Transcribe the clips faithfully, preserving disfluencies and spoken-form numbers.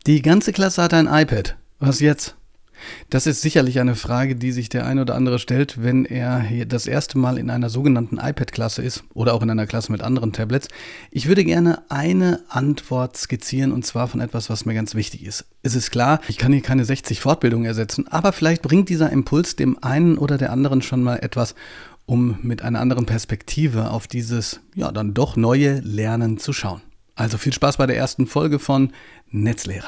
Die ganze Klasse hat ein iPad. Was jetzt? Das ist sicherlich eine Frage, die sich der eine oder andere stellt, wenn er hier das erste Mal in einer sogenannten iPad-Klasse ist oder auch in einer Klasse mit anderen Tablets. Ich würde gerne eine Antwort skizzieren, und zwar von etwas, was mir ganz wichtig ist. Es ist klar, ich kann hier keine sechzig Fortbildungen ersetzen, aber vielleicht bringt dieser Impuls dem einen oder der anderen schon mal etwas, um mit einer anderen Perspektive auf dieses, ja, dann doch neue Lernen zu schauen. Also viel Spaß bei der ersten Folge von Netzlehrer.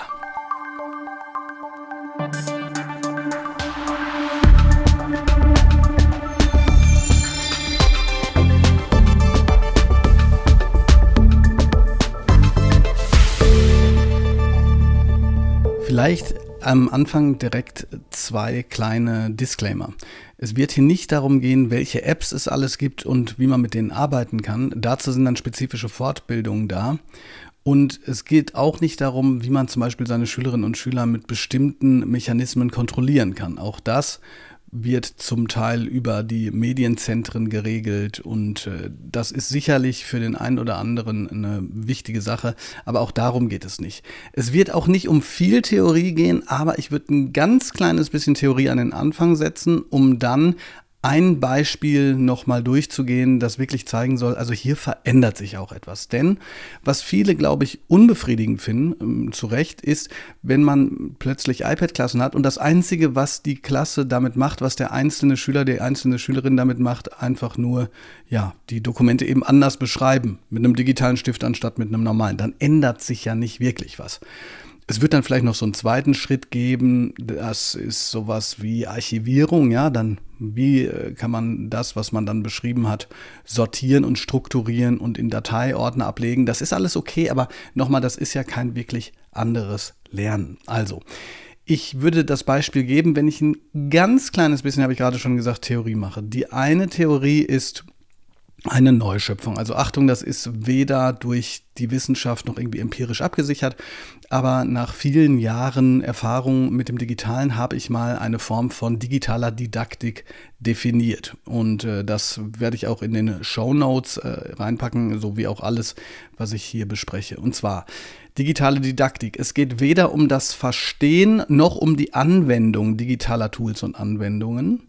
Vielleicht am Anfang direkt zwei kleine Disclaimer. Es wird hier nicht darum gehen, welche Apps es alles gibt und wie man mit denen arbeiten kann. Dazu sind dann spezifische Fortbildungen da. Und es geht auch nicht darum, wie man zum Beispiel seine Schülerinnen und Schüler mit bestimmten Mechanismen kontrollieren kann. Auch das wird zum Teil über die Medienzentren geregelt und äh, das ist sicherlich für den einen oder anderen eine wichtige Sache, aber auch darum geht es nicht. Es wird auch nicht um viel Theorie gehen, aber ich würde ein ganz kleines bisschen Theorie an den Anfang setzen, um dann ein Beispiel nochmal durchzugehen, das wirklich zeigen soll, also hier verändert sich auch etwas. Denn was viele, glaube ich, unbefriedigend finden, zu Recht, ist, wenn man plötzlich iPad-Klassen hat und das Einzige, was die Klasse damit macht, was der einzelne Schüler, die einzelne Schülerin damit macht, einfach nur, ja, die Dokumente eben anders beschreiben, mit einem digitalen Stift anstatt mit einem normalen. Dann ändert sich ja nicht wirklich was. Es wird dann vielleicht noch so einen zweiten Schritt geben, das ist sowas wie Archivierung, ja, dann wie kann man das, was man dann beschrieben hat, sortieren und strukturieren und in Dateiordner ablegen. Das ist alles okay, aber nochmal, das ist ja kein wirklich anderes Lernen. Also, ich würde das Beispiel geben, wenn ich ein ganz kleines bisschen, habe ich gerade schon gesagt, Theorie mache. Die eine Theorie ist eine Neuschöpfung. Also Achtung, das ist weder durch die Wissenschaft noch irgendwie empirisch abgesichert, aber nach vielen Jahren Erfahrung mit dem Digitalen habe ich mal eine Form von digitaler Didaktik definiert. Und äh, das werde ich auch in den Shownotes äh, reinpacken, so wie auch alles, was ich hier bespreche. Und zwar digitale Didaktik. Es geht weder um das Verstehen noch um die Anwendung digitaler Tools und Anwendungen.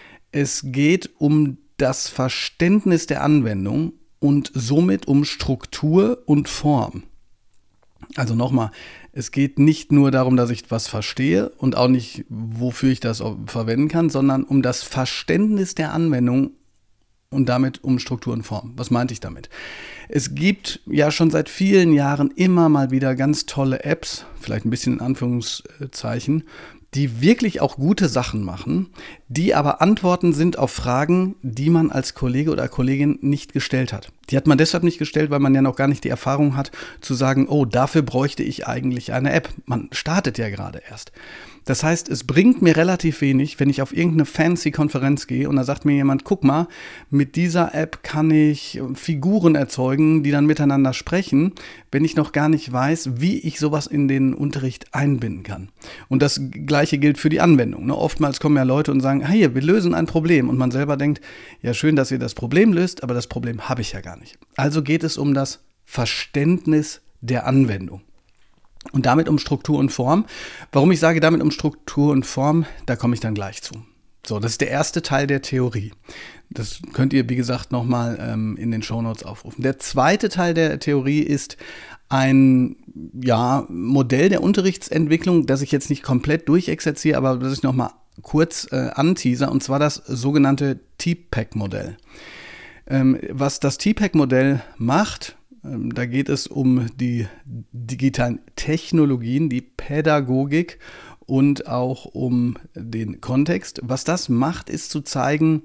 Es geht um das Verständnis der Anwendung und somit um Struktur und Form. Also nochmal, es geht nicht nur darum, dass ich was verstehe und auch nicht, wofür ich das verwenden kann, sondern um das Verständnis der Anwendung und damit um Struktur und Form. Was meinte ich damit? Es gibt ja schon seit vielen Jahren immer mal wieder ganz tolle Apps, vielleicht ein bisschen in Anführungszeichen, die wirklich auch gute Sachen machen, die aber Antworten sind auf Fragen, die man als Kollege oder Kollegin nicht gestellt hat. Die hat man deshalb nicht gestellt, weil man ja noch gar nicht die Erfahrung hat, zu sagen, oh, dafür bräuchte ich eigentlich eine App. Man startet ja gerade erst. Das heißt, es bringt mir relativ wenig, wenn ich auf irgendeine fancy Konferenz gehe und da sagt mir jemand, guck mal, mit dieser App kann ich Figuren erzeugen, die dann miteinander sprechen, wenn ich noch gar nicht weiß, wie ich sowas in den Unterricht einbinden kann. Und das Gleiche gilt für die Anwendung. Ne? Oftmals kommen ja Leute und sagen, hey, wir lösen ein Problem. Und man selber denkt, ja schön, dass ihr das Problem löst, aber das Problem habe ich ja gar nicht. Also geht es um das Verständnis der Anwendung. Und damit um Struktur und Form. Warum ich sage damit um Struktur und Form, da komme ich dann gleich zu. So, das ist der erste Teil der Theorie. Das könnt ihr, wie gesagt, nochmal ähm, in den Shownotes aufrufen. Der zweite Teil der Theorie ist ein ja, Modell der Unterrichtsentwicklung, das ich jetzt nicht komplett durchexerziere, aber das ich nochmal kurz äh, anteaser, und zwar das sogenannte T P E C-Modell. Ähm, was das T P E C-Modell macht, da geht es um die digitalen Technologien, die Pädagogik und auch um den Kontext. Was das macht, ist zu zeigen,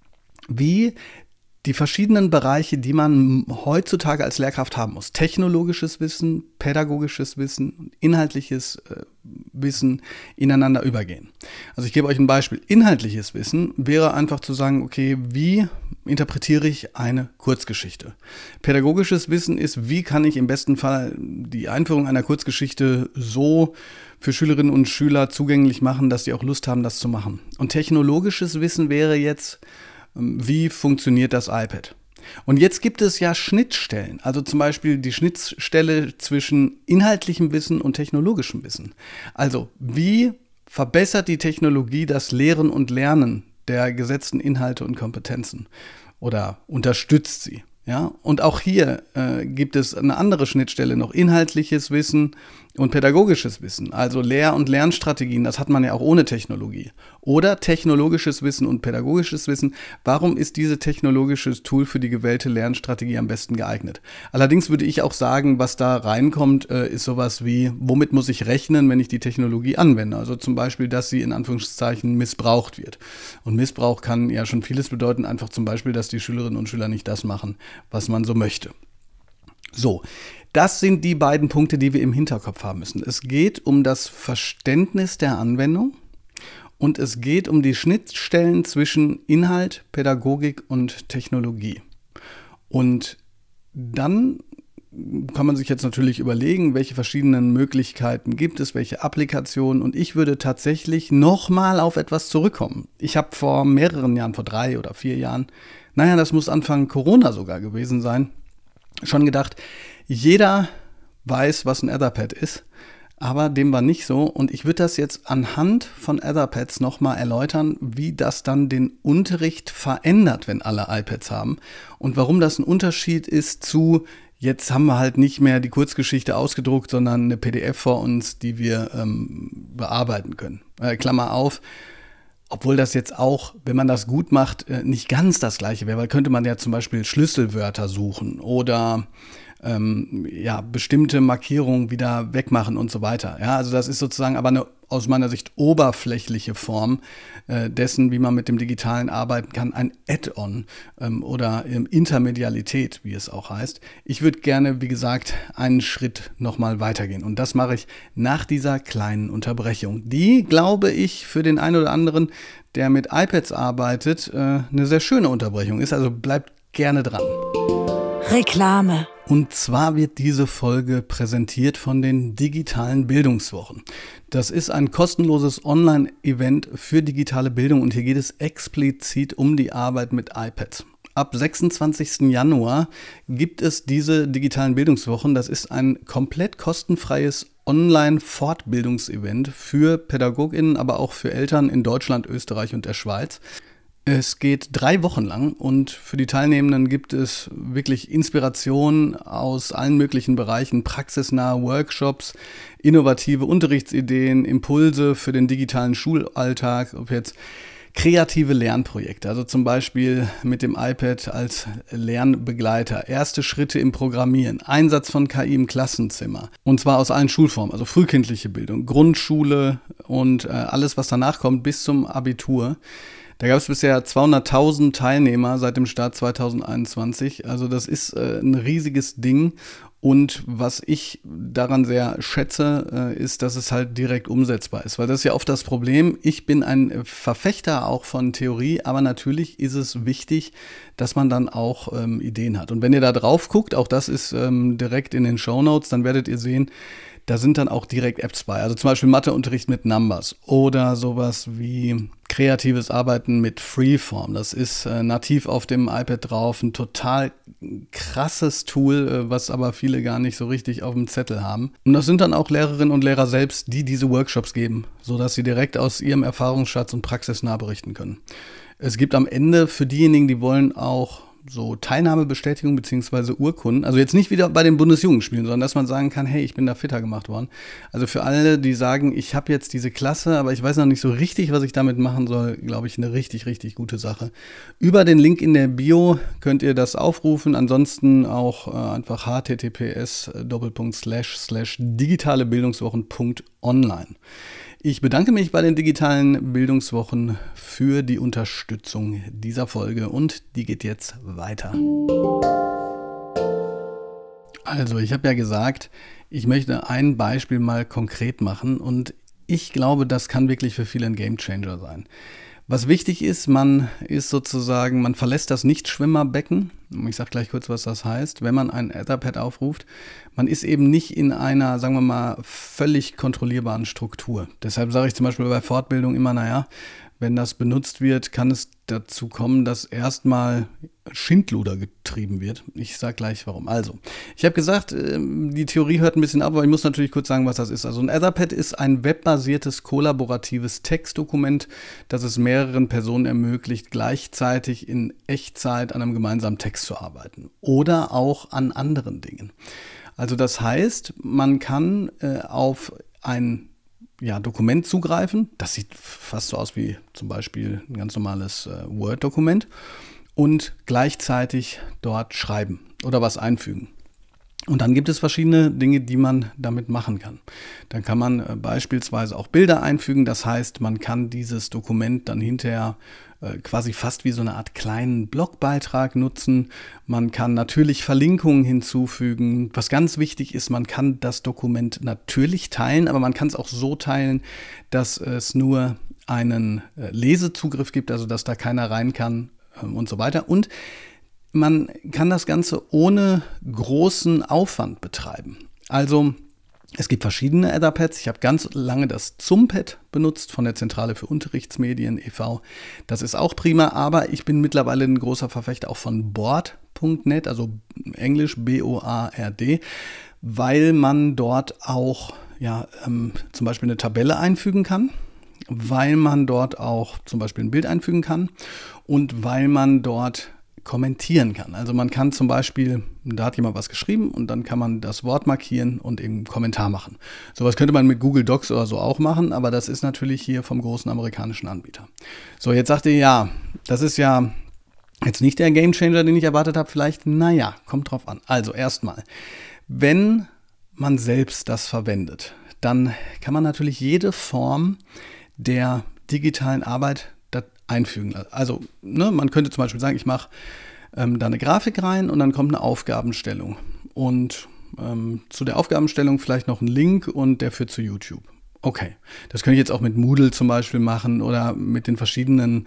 wie die verschiedenen Bereiche, die man heutzutage als Lehrkraft haben muss, technologisches Wissen, pädagogisches Wissen, inhaltliches äh, Wissen, ineinander übergehen. Also ich gebe euch ein Beispiel. Inhaltliches Wissen wäre einfach zu sagen, okay, wie interpretiere ich eine Kurzgeschichte? Pädagogisches Wissen ist, wie kann ich im besten Fall die Einführung einer Kurzgeschichte so für Schülerinnen und Schüler zugänglich machen, dass sie auch Lust haben, das zu machen. Und technologisches Wissen wäre jetzt, wie funktioniert das iPad? Und jetzt gibt es ja Schnittstellen, also zum Beispiel die Schnittstelle zwischen inhaltlichem Wissen und technologischem Wissen. Also wie verbessert die Technologie das Lehren und Lernen der gesetzten Inhalte und Kompetenzen oder unterstützt sie? Ja, und auch hier äh, gibt es eine andere Schnittstelle noch, inhaltliches Wissen und pädagogisches Wissen, also Lehr- und Lernstrategien, das hat man ja auch ohne Technologie. Oder technologisches Wissen und pädagogisches Wissen, warum ist dieses technologische Tool für die gewählte Lernstrategie am besten geeignet? Allerdings würde ich auch sagen, was da reinkommt, äh, ist sowas wie, womit muss ich rechnen, wenn ich die Technologie anwende? Also zum Beispiel, dass sie in Anführungszeichen missbraucht wird. Und Missbrauch kann ja schon vieles bedeuten, einfach zum Beispiel, dass die Schülerinnen und Schüler nicht das machen, was man so möchte. So, das sind die beiden Punkte, die wir im Hinterkopf haben müssen. Es geht um das Verständnis der Anwendung und es geht um die Schnittstellen zwischen Inhalt, Pädagogik und Technologie. Und dann kann man sich jetzt natürlich überlegen, welche verschiedenen Möglichkeiten gibt es, welche Applikationen. Und ich würde tatsächlich nochmal auf etwas zurückkommen. Ich habe vor mehreren Jahren, vor drei oder vier Jahren, naja, das muss Anfang Corona sogar gewesen sein, schon gedacht, jeder weiß, was ein Etherpad ist, aber dem war nicht so. Und ich würde das jetzt anhand von Etherpads nochmal erläutern, wie das dann den Unterricht verändert, wenn alle iPads haben und warum das ein Unterschied ist zu, jetzt haben wir halt nicht mehr die Kurzgeschichte ausgedruckt, sondern eine P D F vor uns, die wir ähm, bearbeiten können. Äh, Klammer auf. Obwohl das jetzt auch, wenn man das gut macht, nicht ganz das Gleiche wäre, weil könnte man ja zum Beispiel Schlüsselwörter suchen oder ähm, ja, bestimmte Markierungen wieder wegmachen und so weiter. Ja, also das ist sozusagen aber eine aus meiner Sicht oberflächliche Form äh, dessen, wie man mit dem Digitalen arbeiten kann, ein Add-on ähm, oder ähm, Intermedialität, wie es auch heißt. Ich würde gerne, wie gesagt, einen Schritt nochmal weitergehen und das mache ich nach dieser kleinen Unterbrechung, die, glaube ich, für den einen oder anderen, der mit iPads arbeitet, äh, eine sehr schöne Unterbrechung ist, also bleibt gerne dran. Reklame. Und zwar wird diese Folge präsentiert von den digitalen Bildungswochen. Das ist ein kostenloses Online-Event für digitale Bildung und hier geht es explizit um die Arbeit mit iPads. Ab sechsundzwanzigsten Januar gibt es diese digitalen Bildungswochen. Das ist ein komplett kostenfreies Online-Fortbildungsevent für PädagogInnen, aber auch für Eltern in Deutschland, Österreich und der Schweiz. Es geht drei Wochen lang und für die Teilnehmenden gibt es wirklich Inspiration aus allen möglichen Bereichen, praxisnahe Workshops, innovative Unterrichtsideen, Impulse für den digitalen Schulalltag, ob jetzt kreative Lernprojekte, also zum Beispiel mit dem iPad als Lernbegleiter, erste Schritte im Programmieren, Einsatz von K I im Klassenzimmer und zwar aus allen Schulformen, also frühkindliche Bildung, Grundschule und äh, alles, was danach kommt bis zum Abitur. Da gab es bisher zweihunderttausend Teilnehmer seit dem Start zweitausendeinundzwanzig. Also das ist äh, ein riesiges Ding. Und was ich daran sehr schätze, äh, ist, dass es halt direkt umsetzbar ist. Weil das ist ja oft das Problem. Ich bin ein Verfechter auch von Theorie, aber natürlich ist es wichtig, dass man dann auch ähm, Ideen hat. Und wenn ihr da drauf guckt, auch das ist ähm, direkt in den Shownotes, dann werdet ihr sehen, da sind dann auch direkt Apps bei. Also zum Beispiel Matheunterricht mit Numbers oder sowas wie kreatives Arbeiten mit Freeform. Das ist äh, nativ auf dem iPad drauf. Ein total krasses Tool, äh, was aber viele gar nicht so richtig auf dem Zettel haben. Und das sind dann auch Lehrerinnen und Lehrer selbst, die diese Workshops geben, sodass sie direkt aus ihrem Erfahrungsschatz und praxisnah berichten können. Es gibt am Ende für diejenigen, die wollen, auch so Teilnahmebestätigung bzw. Urkunden, also jetzt nicht wieder bei den Bundesjugendspielen, sondern dass man sagen kann, hey, ich bin da fitter gemacht worden. Also für alle, die sagen, ich habe jetzt diese Klasse, aber ich weiß noch nicht so richtig, was ich damit machen soll, glaube ich, eine richtig, richtig gute Sache. Über den Link in der Bio könnt ihr das aufrufen, ansonsten auch äh, einfach h t t p s doppelpunkt slash slash digitale bildungswochen punkt online. Ich bedanke mich bei den digitalen Bildungswochen für die Unterstützung dieser Folge und die geht jetzt weiter. Also, ich habe ja gesagt, ich möchte ein Beispiel mal konkret machen und ich glaube, das kann wirklich für viele ein Gamechanger sein. Was wichtig ist, man ist sozusagen, man verlässt das Nichtschwimmerbecken. Ich sage gleich kurz, was das heißt. Wenn man ein Etherpad aufruft, man ist eben nicht in einer, sagen wir mal, völlig kontrollierbaren Struktur. Deshalb sage ich zum Beispiel bei Fortbildung immer, naja, wenn das benutzt wird, kann es dazu kommen, dass erstmal Schindluder getrieben wird. Ich sage gleich warum. Also, ich habe gesagt, die Theorie hört ein bisschen ab, aber ich muss natürlich kurz sagen, was das ist. Also ein Etherpad ist ein webbasiertes, kollaboratives Textdokument, das es mehreren Personen ermöglicht, gleichzeitig in Echtzeit an einem gemeinsamen Text zu arbeiten oder auch an anderen Dingen. Also das heißt, man kann äh, auf ein ja, Dokument zugreifen. Das sieht fast so aus wie zum Beispiel ein ganz normales äh, Word-Dokument und gleichzeitig dort schreiben oder was einfügen. Und dann gibt es verschiedene Dinge, die man damit machen kann. Dann kann man äh, beispielsweise auch Bilder einfügen. Das heißt, man kann dieses Dokument dann hinterher äh, quasi fast wie so eine Art kleinen Blogbeitrag nutzen. Man kann natürlich Verlinkungen hinzufügen. Was ganz wichtig ist, man kann das Dokument natürlich teilen, aber man kann es auch so teilen, dass es nur einen äh, Lesezugriff gibt, also dass da keiner rein kann äh, und so weiter. Und man kann das Ganze ohne großen Aufwand betreiben. Also es gibt verschiedene Etherpads. Ich habe ganz lange das Zumpad benutzt von der Zentrale für Unterrichtsmedien e V Das ist auch prima, aber ich bin mittlerweile ein großer Verfechter auch von Board Punkt net, also Englisch B O A R D, weil man dort auch ja, ähm, zum Beispiel eine Tabelle einfügen kann, weil man dort auch zum Beispiel ein Bild einfügen kann und weil man dort kommentieren kann. Also man kann zum Beispiel, da hat jemand was geschrieben und dann kann man das Wort markieren und eben einen Kommentar machen. Sowas könnte man mit Google Docs oder so auch machen, aber das ist natürlich hier vom großen amerikanischen Anbieter. So, jetzt sagt ihr, ja, das ist ja jetzt nicht der Gamechanger, den ich erwartet habe. Vielleicht, naja, kommt drauf an. Also erstmal, wenn man selbst das verwendet, dann kann man natürlich jede Form der digitalen Arbeit einfügen. Also ne, man könnte zum Beispiel sagen, ich mache ähm, da eine Grafik rein und dann kommt eine Aufgabenstellung. Und ähm, zu der Aufgabenstellung vielleicht noch ein Link und der führt zu YouTube. Okay, das könnte ich jetzt auch mit Moodle zum Beispiel machen oder mit den verschiedenen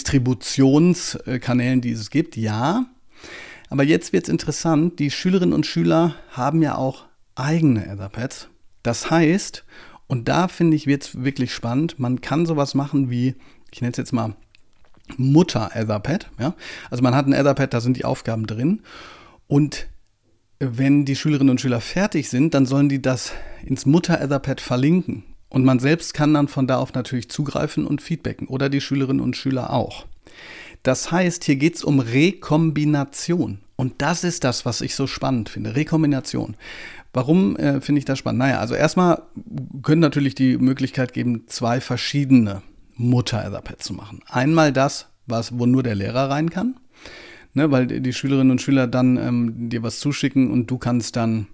Distributionskanälen, die es gibt. Ja, aber jetzt wird es interessant. Die Schülerinnen und Schüler haben ja auch eigene Etherpads. Das heißt, und da finde ich, wird es wirklich spannend, man kann sowas machen wie, ich nenne es jetzt mal Mutter-Etherpad. Ja? Also man hat ein Etherpad, da sind die Aufgaben drin. Und wenn die Schülerinnen und Schüler fertig sind, dann sollen die das ins Mutter-Etherpad verlinken. Und man selbst kann dann von da auf natürlich zugreifen und feedbacken. Oder die Schülerinnen und Schüler auch. Das heißt, hier geht es um Rekombination. Und das ist das, was ich so spannend finde. Rekombination. Warum äh, finde ich das spannend? Naja, also erstmal können natürlich die Möglichkeit geben, zwei verschiedene Mutter-Etherpads zu machen. Einmal das, was, wo nur der Lehrer rein kann, ne, weil die Schülerinnen und Schüler dann ähm, dir was zuschicken und du kannst dann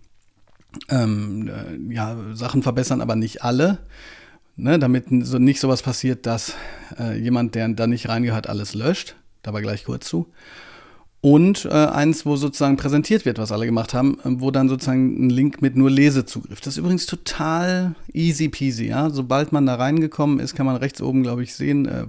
ähm, äh, ja, Sachen verbessern, aber nicht alle, ne, damit so nicht sowas passiert, dass äh, jemand, der da nicht reingehört, alles löscht. Dabei gleich kurz zu. Und äh, eins, wo sozusagen präsentiert wird, was alle gemacht haben, äh, wo dann sozusagen ein Link mit nur Lesezugriff. Das ist übrigens total easy peasy, ja. Sobald man da reingekommen ist, kann man rechts oben, glaube ich, sehen, äh,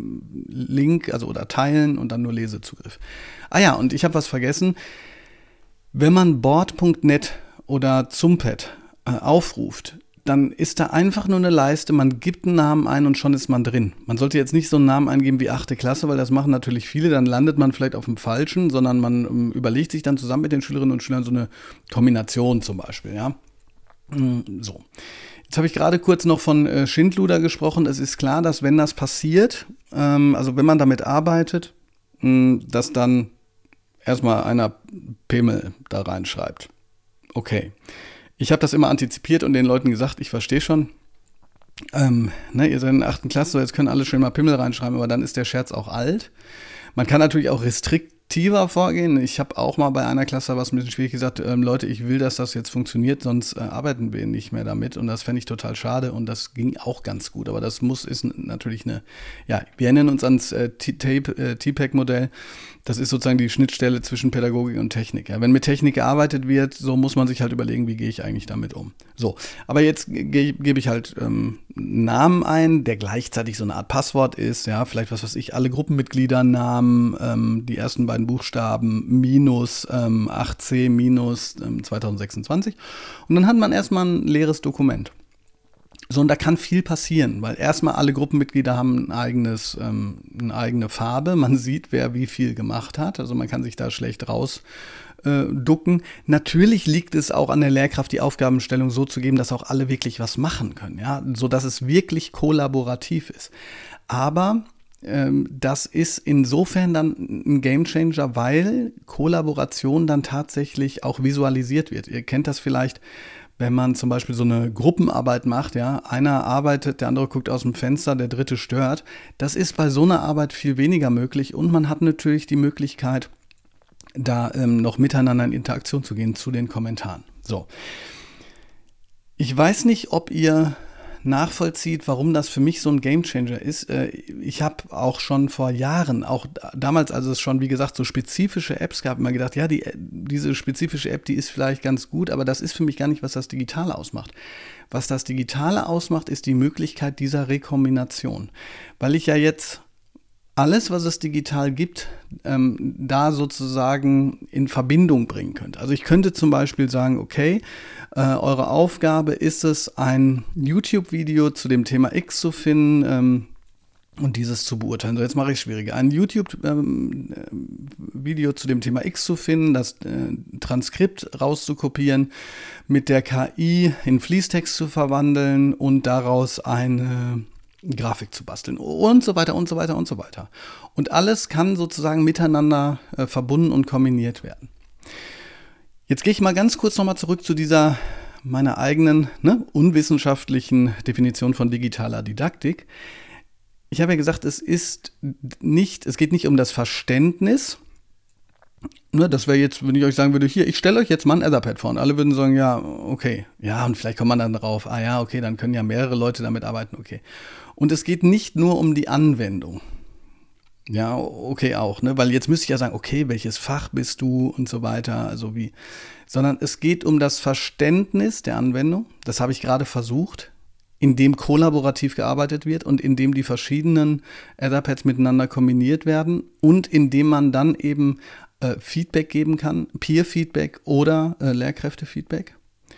Link, also oder teilen und dann nur Lesezugriff. Ah ja, und ich habe was vergessen. Wenn man Board Punkt net oder Zumpad äh, aufruft, dann ist da einfach nur eine Leiste, man gibt einen Namen ein und schon ist man drin. Man sollte jetzt nicht so einen Namen eingeben wie achte Klasse, weil das machen natürlich viele, dann landet man vielleicht auf dem Falschen, sondern man ähm, überlegt sich dann zusammen mit den Schülerinnen und Schülern so eine Kombination zum Beispiel, ja. So. Jetzt habe ich gerade kurz noch von äh, Schindluder gesprochen. Es ist klar, dass wenn das passiert, ähm, also wenn man damit arbeitet, mh, dass dann erstmal einer Pemel da reinschreibt. Okay. Ich habe das immer antizipiert und den Leuten gesagt, ich verstehe schon, ähm, ne, ihr seid in der achten Klasse, so jetzt können alle schön mal Pimmel reinschreiben, aber dann ist der Scherz auch alt. Man kann natürlich auch restriktiver vorgehen. Ich habe auch mal bei einer Klasse was ein bisschen schwierig gesagt, ähm, Leute, ich will, dass das jetzt funktioniert, sonst äh, arbeiten wir nicht mehr damit und das fände ich total schade und das ging auch ganz gut, aber das muss, ist natürlich eine, ja, wir erinnern uns ans äh, T PAC-Modell. Das ist sozusagen die Schnittstelle zwischen Pädagogik und Technik. Ja, wenn mit Technik gearbeitet wird, so muss man sich halt überlegen, wie gehe ich eigentlich damit um. So, aber jetzt ge- gebe ich halt ähm, einen Namen ein, der gleichzeitig so eine Art Passwort ist. Ja, vielleicht was weiß ich, alle Gruppenmitgliedernamen, ähm, die ersten beiden Buchstaben, minus ähm, acht c minus ähm, zwanzig sechsundzwanzig. Und dann hat man erstmal ein leeres Dokument. So, und da kann viel passieren, weil erstmal alle Gruppenmitglieder haben ein eigenes, ähm, eine eigene Farbe. Man sieht, wer wie viel gemacht hat. Also man kann sich da schlecht rausducken. Äh, Natürlich liegt es auch an der Lehrkraft, die Aufgabenstellung so zu geben, dass auch alle wirklich was machen können, ja, so dass es wirklich kollaborativ ist. Aber ähm, das ist insofern dann ein Gamechanger, weil Kollaboration dann tatsächlich auch visualisiert wird. Ihr kennt das vielleicht, wenn man zum Beispiel so eine Gruppenarbeit macht, ja, einer arbeitet, der andere guckt aus dem Fenster, der dritte stört. Das ist bei so einer Arbeit viel weniger möglich und man hat natürlich die Möglichkeit, da ähm, noch miteinander in Interaktion zu gehen zu den Kommentaren. So. Ich weiß nicht, ob ihr nachvollzieht, warum das für mich so ein Gamechanger ist. Ich habe auch schon vor Jahren, auch damals, als es schon, wie gesagt, so spezifische Apps gab, immer gedacht, ja, die, diese spezifische App, die ist vielleicht ganz gut, aber das ist für mich gar nicht, was das Digitale ausmacht. Was das Digitale ausmacht, ist die Möglichkeit dieser Rekombination. Weil ich ja jetzt alles, was es digital gibt, ähm, da sozusagen in Verbindung bringen könnte. Also ich könnte zum Beispiel sagen, okay, äh, eure Aufgabe ist es, ein YouTube-Video zu dem Thema X zu finden ähm, und dieses zu beurteilen. So, jetzt mache ich es schwieriger. Ein YouTube-Video ähm, zu dem Thema X zu finden, das äh, Transkript rauszukopieren, mit der K I in Fließtext zu verwandeln und daraus eine Grafik zu basteln und so weiter und so weiter und so weiter. Und alles kann sozusagen miteinander äh, verbunden und kombiniert werden. Jetzt gehe ich mal ganz kurz nochmal zurück zu dieser meiner eigenen ne, unwissenschaftlichen Definition von digitaler Didaktik. Ich habe ja gesagt, es ist nicht, es geht nicht um das Verständnis. Ne, das wäre jetzt, wenn ich euch sagen würde, hier, ich stelle euch jetzt mal ein Etherpad vor und alle würden sagen, ja, okay, ja, und vielleicht kommt man dann drauf, ah ja, okay, dann können ja mehrere Leute damit arbeiten, okay. Und es geht nicht nur um die Anwendung. Ja, okay auch, ne, weil jetzt müsste ich ja sagen, okay, welches Fach bist du und so weiter, also wie, sondern es geht um das Verständnis der Anwendung, das habe ich gerade versucht, in dem kollaborativ gearbeitet wird und in dem die verschiedenen Etherpads miteinander kombiniert werden und in dem man dann eben äh, Feedback geben kann, Peer-Feedback oder äh, Lehrkräfte-Feedback.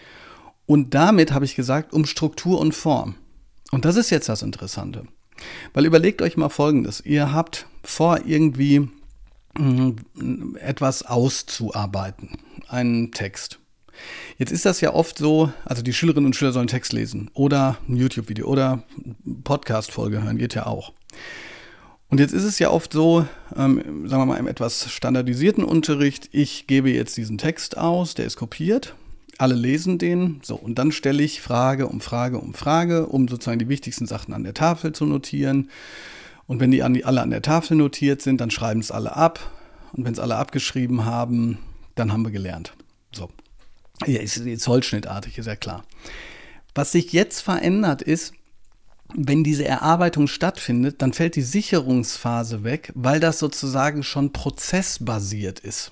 Und damit habe ich gesagt, um Struktur und Form. Und das ist jetzt das Interessante. Weil überlegt euch mal Folgendes. Ihr habt vor, irgendwie mh, etwas auszuarbeiten, einen Text. Jetzt ist das ja oft so, also die Schülerinnen und Schüler sollen Text lesen oder ein YouTube-Video oder Podcast-Folge hören, geht ja auch. Und jetzt ist es ja oft so, ähm, sagen wir mal im etwas standardisierten Unterricht, ich gebe jetzt diesen Text aus, der ist kopiert, alle lesen den, so, und dann stelle ich Frage um Frage um Frage, um sozusagen die wichtigsten Sachen an der Tafel zu notieren. Und wenn die, an die alle an der Tafel notiert sind, dann schreiben es alle ab. Und wenn es alle abgeschrieben haben, dann haben wir gelernt. So. Ja, ist jetzt holzschnittartig, ist ja klar. Was sich jetzt verändert ist, wenn diese Erarbeitung stattfindet, dann fällt die Sicherungsphase weg, weil das sozusagen schon prozessbasiert ist.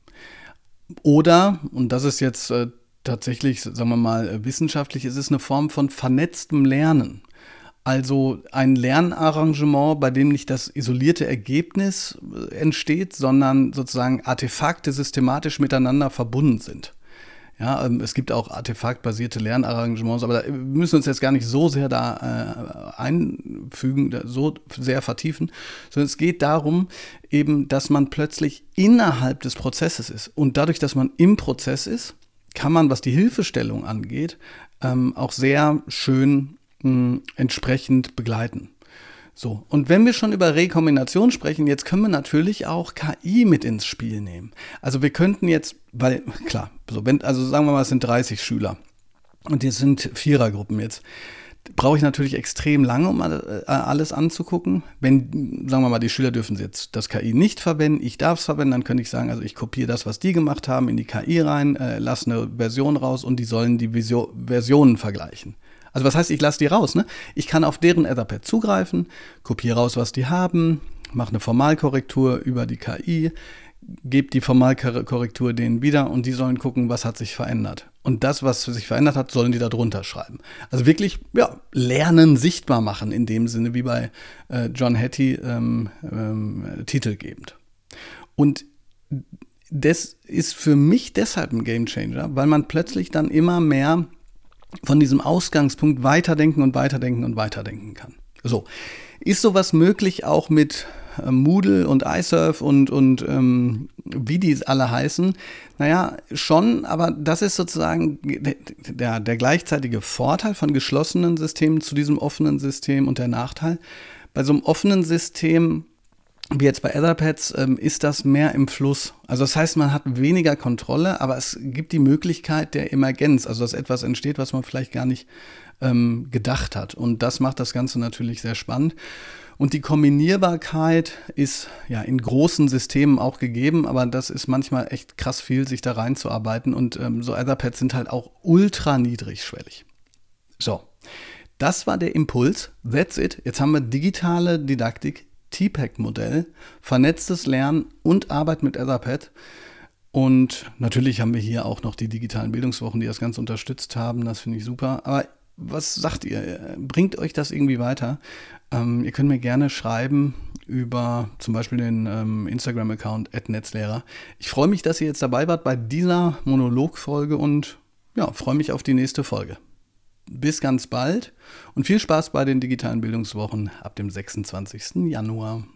Oder, und das ist jetzt äh, tatsächlich, sagen wir mal, äh, wissenschaftlich, es ist eine Form von vernetztem Lernen. Also ein Lernarrangement, bei dem nicht das isolierte Ergebnis äh, entsteht, sondern sozusagen Artefakte systematisch miteinander verbunden sind. Ja, ähm, es gibt auch artefaktbasierte Lernarrangements, aber da, wir müssen uns jetzt gar nicht so sehr da äh, einfügen, da, so sehr vertiefen, sondern es geht darum, eben, dass man plötzlich innerhalb des Prozesses ist. Und dadurch, dass man im Prozess ist, kann man, was die Hilfestellung angeht, ähm, auch sehr schön mh, entsprechend begleiten. So, und wenn wir schon über Rekombination sprechen, jetzt können wir natürlich auch K I mit ins Spiel nehmen. Also wir könnten jetzt, weil, klar, so wenn, also sagen wir mal, es sind dreißig Schüler und jetzt sind Vierergruppen jetzt, brauche ich natürlich extrem lange, um alles anzugucken. Wenn, sagen wir mal, die Schüler dürfen jetzt das K I nicht verwenden, ich darf es verwenden, dann könnte ich sagen, also ich kopiere das, was die gemacht haben, in die K I rein, äh, lasse eine Version raus und die sollen die Visio- Versionen vergleichen. Also was heißt, ich lasse die raus, ne? Ich kann auf deren Etherpad zugreifen, kopiere raus, was die haben, mache eine Formalkorrektur über die K I, gebe die Formalkorrektur denen wieder und die sollen gucken, was hat sich verändert. Und das, was sich verändert hat, sollen die da drunter schreiben. Also wirklich, ja, lernen, sichtbar machen in dem Sinne, wie bei äh, John Hattie ähm, ähm, titelgebend. Und das ist für mich deshalb ein Gamechanger, weil man plötzlich dann immer mehr von diesem Ausgangspunkt weiterdenken und weiterdenken und weiterdenken kann. So, ist sowas möglich auch mit äh, Moodle und iSurf und, und ähm, wie die alle heißen? Naja, schon, aber das ist sozusagen der, der gleichzeitige Vorteil von geschlossenen Systemen zu diesem offenen System und der Nachteil. Bei so einem offenen System wie jetzt bei Etherpads, ähm, ist das mehr im Fluss. Also das heißt, man hat weniger Kontrolle, aber es gibt die Möglichkeit der Emergenz, also dass etwas entsteht, was man vielleicht gar nicht ähm, gedacht hat. Und das macht das Ganze natürlich sehr spannend. Und die Kombinierbarkeit ist ja in großen Systemen auch gegeben, aber das ist manchmal echt krass viel, sich da reinzuarbeiten. Und ähm, so Etherpads sind halt auch ultra niedrigschwellig. So, das war der Impuls. That's it. Jetzt haben wir digitale Didaktik, T PACK-Modell, vernetztes Lernen und Arbeit mit Etherpad. Und natürlich haben wir hier auch noch die digitalen Bildungswochen, die das Ganze unterstützt haben. Das finde ich super. Aber was sagt ihr? Bringt euch das irgendwie weiter? Ähm, ihr könnt mir gerne schreiben über zum Beispiel den ähm, Instagram-Account at netzlehrer. Ich freue mich, dass ihr jetzt dabei wart bei dieser Monologfolge und ja, freue mich auf die nächste Folge. Bis ganz bald und viel Spaß bei den digitalen Bildungswochen ab dem sechsundzwanzigsten Januar.